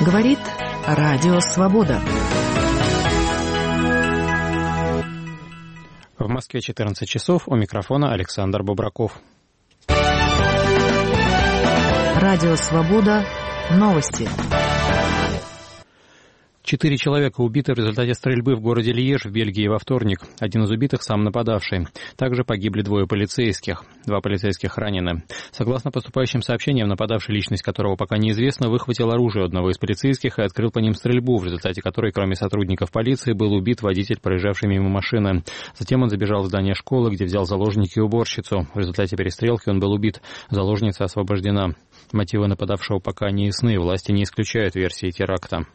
Говорит Радио Свобода. В Москве 14 часов. У микрофона Александр Бобраков. Радио Свобода. Новости. 4 человека убиты в результате стрельбы в городе Льеж в Бельгии во вторник. Один из убитых сам нападавший. Также погибли 2 полицейских. 2 полицейских ранены. Согласно поступающим сообщениям, нападавший, личность которого пока неизвестна, выхватил оружие одного из полицейских и открыл по ним стрельбу, в результате которой, кроме сотрудников полиции, был убит водитель, проезжавший мимо машины. Затем он забежал в здание школы, где взял заложники уборщицу. В результате перестрелки он был убит. Заложница освобождена. Мотивы нападавшего пока не ясны. Власти не исключают версии теракта.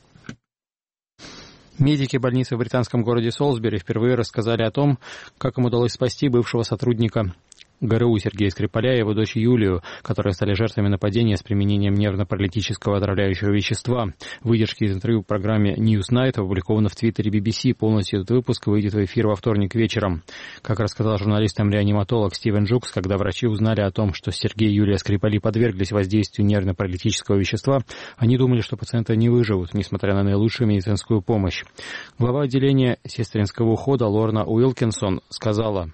Медики больницы в британском городе Солсбери впервые рассказали о том, как им удалось спасти бывшего сотрудника ГРУ Сергея Скрипаля и его дочь Юлию, которые стали жертвами нападения с применением нервно-паралитического отравляющего вещества. Выдержки из интервью в программе Newsnight опубликованы в твиттере BBC. Полностью этот выпуск выйдет в эфир во вторник вечером. Как рассказал журналистам-реаниматолог Стивен Джукс, когда врачи узнали о том, что Сергей и Юлия Скрипали подверглись воздействию нервно-паралитического вещества, они думали, что пациенты не выживут, несмотря на наилучшую медицинскую помощь. Глава отделения сестринского ухода Лорна Уилкинсон сказала: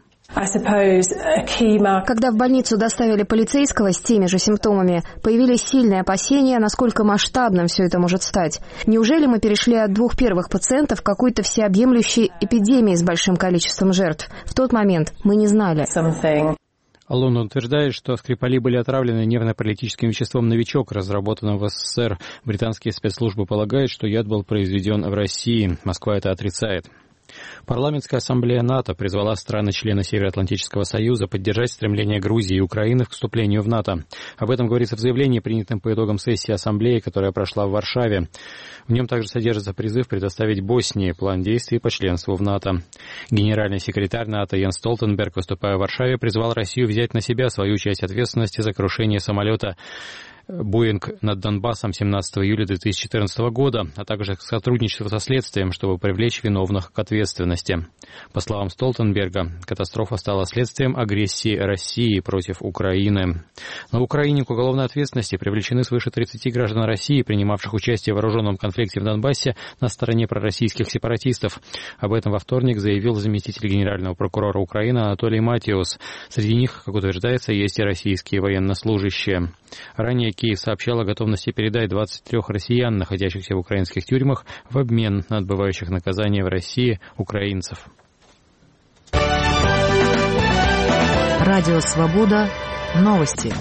Когда в больницу доставили полицейского с теми же симптомами, появились сильные опасения, насколько масштабным все это может стать. Неужели мы перешли от 2 первых пациентов к какой-то всеобъемлющей эпидемии с большим количеством жертв? В тот момент мы не знали. Лондон утверждает, что Скрипали были отравлены нервно-паралитическим веществом «Новичок», разработанным в СССР. Британские спецслужбы полагают, что яд был произведен в России. Москва это отрицает. Парламентская ассамблея НАТО призвала страны-члены Североатлантического союза поддержать стремление Грузии и Украины к вступлению в НАТО. Об этом говорится в заявлении, принятом по итогам сессии ассамблеи, которая прошла в Варшаве. В нем также содержится призыв предоставить Боснии план действий по членству в НАТО. Генеральный секретарь НАТО Йенс Столтенберг, выступая в Варшаве, призвал Россию взять на себя свою часть ответственности за крушение самолета «Боинг» над Донбассом 17 июля 2014 года, а также к сотрудничеству со следствием, чтобы привлечь виновных к ответственности. По словам Столтенберга, катастрофа стала следствием агрессии России против Украины. На Украине к уголовной ответственности привлечены свыше 30 граждан России, принимавших участие в вооруженном конфликте в Донбассе на стороне пророссийских сепаратистов. Об этом во вторник заявил заместитель генерального прокурора Украины Анатолий Матиус. Среди них, как утверждается, есть и российские военнослужащие. Ранее Киев сообщал о готовности передать 23 россиян, находящихся в украинских тюрьмах, в обмен на отбывающих наказание в России украинцев. Радио Свобода. Новости.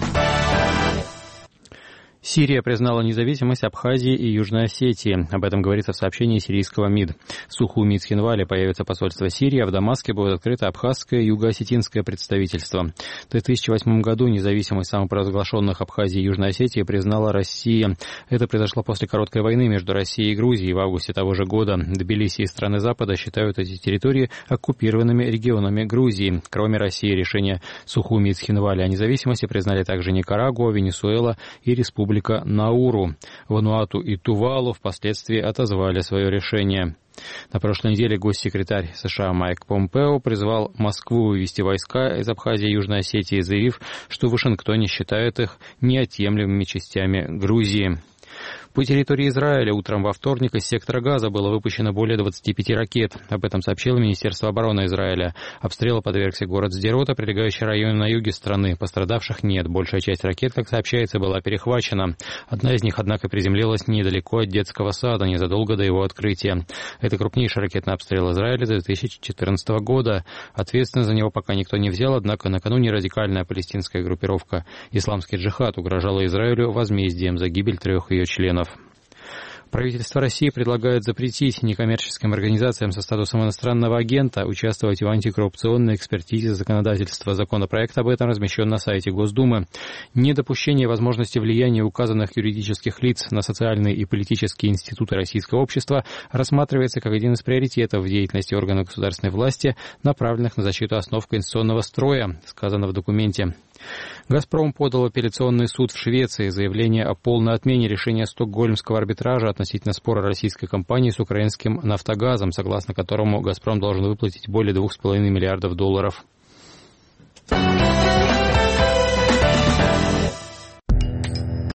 Сирия признала независимость Абхазии и Южной Осетии. Об этом говорится в сообщении сирийского МИД. В Сухуми-Цхинвале появится посольство Сирии, а в Дамаске будет открыто абхазское и юго-осетинское представительство. В 2008 году независимость самопровозглашенных Абхазии и Южной Осетии признала Россия. Это произошло после короткой войны между Россией и Грузией в августе того же года. Тбилиси и страны Запада считают эти территории оккупированными регионами Грузии. Кроме России, решение Сухуми-Цхинваля о независимости признали также Никарагуа, Венесуэла и Республика Науру. Вануату и Тувалу впоследствии отозвали свое решение. На прошлой неделе госсекретарь США Майк Помпео призвал Москву вывести войска из Абхазии и Южной Осетии, заявив, что в Вашингтоне считают их неотъемлемыми частями Грузии. По территории Израиля утром во вторник из сектора Газа было выпущено более 25 ракет. Об этом сообщило Министерство обороны Израиля. Обстрелу подвергся город Сдерот, прилегающий район на юге страны. Пострадавших нет. Большая часть ракет, как сообщается, была перехвачена. Одна из них, однако, приземлилась недалеко от детского сада, незадолго до его открытия. Это крупнейший ракетный обстрел Израиля 2014 года. Ответственность за него пока никто не взял, однако накануне радикальная палестинская группировка «Исламский джихад» угрожала Израилю возмездием за гибель 3 ее членов. Правительство России предлагает запретить некоммерческим организациям со статусом иностранного агента участвовать в антикоррупционной экспертизе законодательства. Законопроект об этом размещен на сайте Госдумы. Недопущение возможности влияния указанных юридических лиц на социальные и политические институты российского общества рассматривается как один из приоритетов в деятельности органов государственной власти, направленных на защиту основ конституционного строя, сказано в документе. «Газпром» подал в апелляционный суд в Швеции заявление о полной отмене решения Стокгольмского арбитража относительно спора российской компании с украинским «Нафтогазом», согласно которому «Газпром» должен выплатить более $2,5 миллиардов.